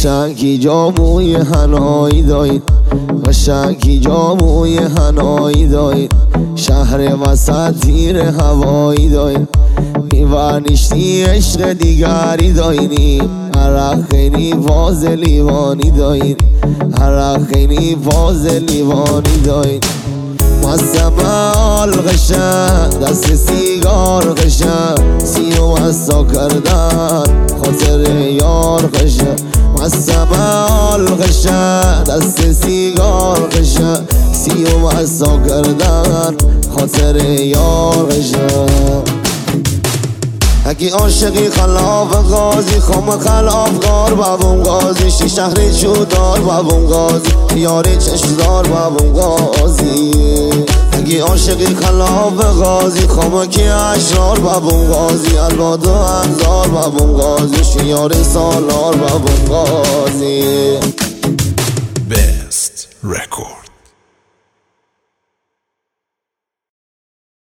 قشنگی جاموی هنایی داید قشنگی جاموی هنایی داید شهر وسط تیر هوایی داید میوانشتی عشق دیگری دایدی عرق خیلی واز لیوانی داید عرق خیلی واز لیوانی داید مزمال قشنگ دست سیگار قشنگ سیو مسا کردن خاطر یار قشنگ مزمال قشنگ دست سیگار قشنگ سیو مسا کردن خاطر یار قشنگ اگه عاشقی خلاف غازی خم خلاف غار بابون غازی شی شهر چودار بابون غازی یاری چشدار بابون غازی اگه عاشقی خلاف غازی خم کی اشرار بابون غازی البادو انزار بابون غازی شی یاری سالار بابون غازی Best Record.